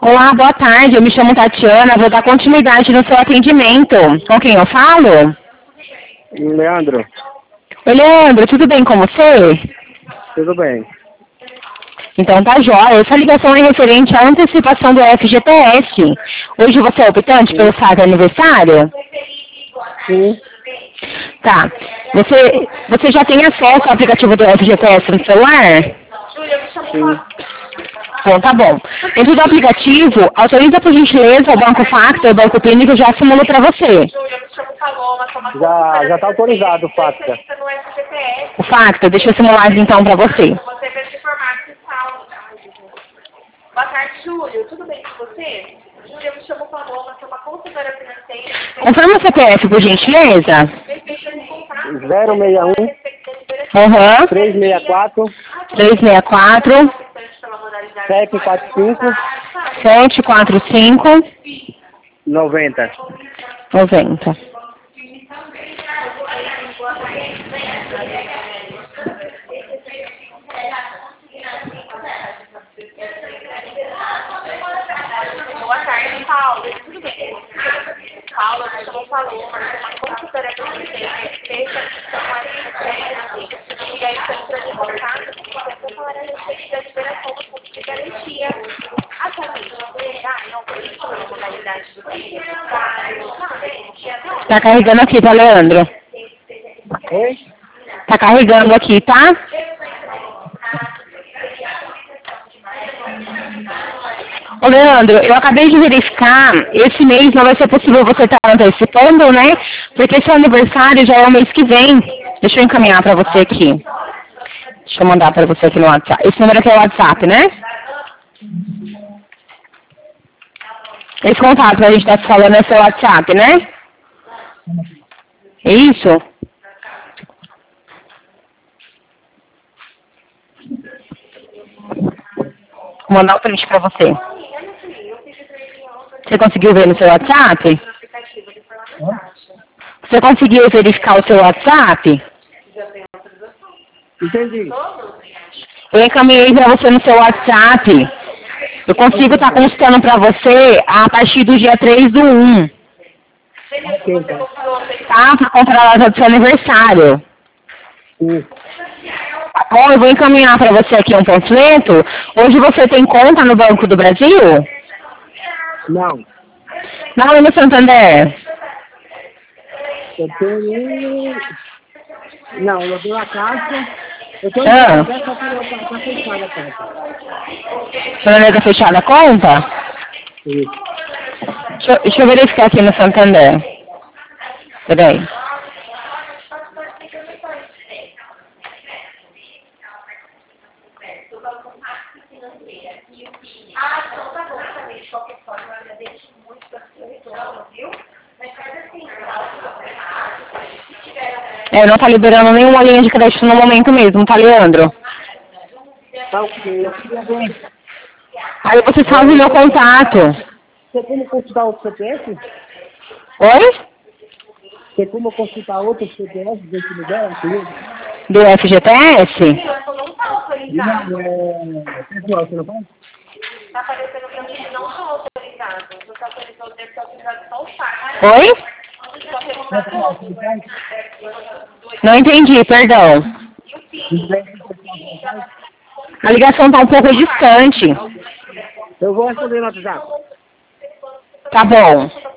Olá, boa tarde. Eu me chamo Tatiana. Vou dar continuidade no seu atendimento. Com quem eu falo? Leandro, Oi, Leandro. Tudo bem com você? tudo bem? Então tá jóia. Essa ligação é referente à antecipação do FGTS. Hoje você é optante pelo Sim. sábado aniversário? Sim. Tá. Você já tem acesso ao aplicativo do FGTS no celular? Sim. Bom, tá bom. Dentro do aplicativo, autoriza por gentileza o Banco Factor, o Banco Clínico já simula para você. Já tá autorizado o FATCA. O Factor, deixa eu simular então para você. Boa tarde, Júlio. Tudo bem com você? Júlio, eu me chamo Paloma, sou uma consultora financeira. Confirma o CPF, por gentileza. 061 Aham. 364 364 745 745 90. 90. Boa tarde, Paulo. Tudo bem? Paula, eu me chamo Paloma, sou uma consultora financeira. Deixa e aí, estamos para divulgar, eu vou falar a respeito da liberação do fundo de garantia. Atualmente, não tem a modalidade do Tá carregando aqui, tá, Leandro? Oi? Tá carregando aqui, tá? Ô, Leandro, eu acabei de verificar, esse mês não vai ser possível você estar antecipando, né? Porque seu aniversário já é o mês que vem. Deixa eu encaminhar pra você aqui. Deixa eu mandar pra você aqui no WhatsApp. Esse número aqui é o WhatsApp, né? Esse contato que a gente tá falando é seu WhatsApp, né? É isso? Vou mandar o print pra você. Você conseguiu ver no seu WhatsApp? Você conseguiu verificar o seu WhatsApp? Entendi. Eu encaminhei pra você no seu WhatsApp. Eu consigo estar consultando pra você a partir do dia 3/1. Ok, então. Tá? Pra comprar a data do seu aniversário. Sim. Tá bom? Eu vou encaminhar pra você aqui um panfleto. Hoje você tem conta no Banco do Brasil? Não. Não, é no Santander. Eu tenho... Não, eu tenho a caixa. Eu tenho Ah. a caixa, tá fechada a caixa. Santander tá fechada a conta? Isso. Deixa eu verificar aqui no Santander. Peraí. Não tá liberando nenhuma linha de crédito no momento mesmo, tá, Leandro? Tá ok. Eu queria ver. Aí você salva o meu contato. Tem como consultar outro CPF? Oi? Tem como consultar outro CPF desse lugar? Do FGTS? Não está autorizado. Pessoal, você não pode? Está aparecendo para mim que não são autorizados. Você autorizou, deve ser autorizado só o fax. Oi? Só perguntar tudo. Não entendi, perdão. A ligação tá um pouco distante. Eu vou responder no WhatsApp. Tá bom.